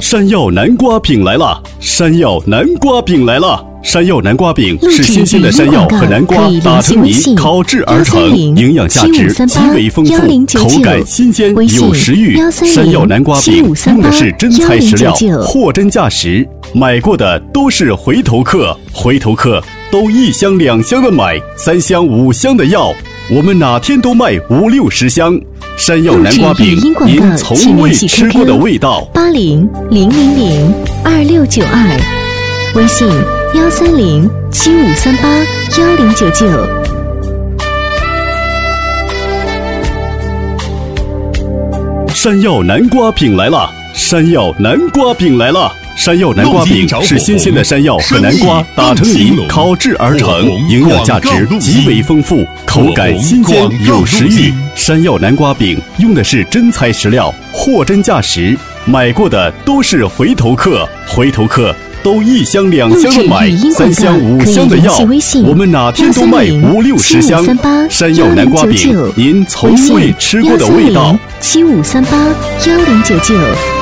山药南瓜饼来了！山药南瓜饼来了！山药南瓜饼是新鲜的山药和南瓜打成泥烤制而成，营养价值极为丰富，口感新鲜有食欲。山药南瓜饼用的是真材实料，货真价实，买过的都是回头客，回头客都1箱2箱的买，3箱5箱的要，我们哪天都卖5、60箱。山药南瓜饼，您从未吃过的味道。 8000002692，微信13075381099。 山药南瓜饼来了！山药南瓜饼来了！山药南瓜饼是新鲜的山药和南瓜打成泥烤制而成，营养价值极为丰富，口感新鲜有食欲。山药南瓜饼用的是真材实料，货真价实，买过的都是回头客，回头客都1箱2箱的买，3箱5箱的要，我们哪天都卖5、60箱。山药南瓜饼，您从未吃过的味道。 75381099。